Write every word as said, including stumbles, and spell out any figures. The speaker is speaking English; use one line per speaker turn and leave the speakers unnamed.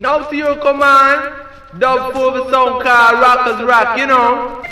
Now to your command, dub for the song called Rockers Rock, you know.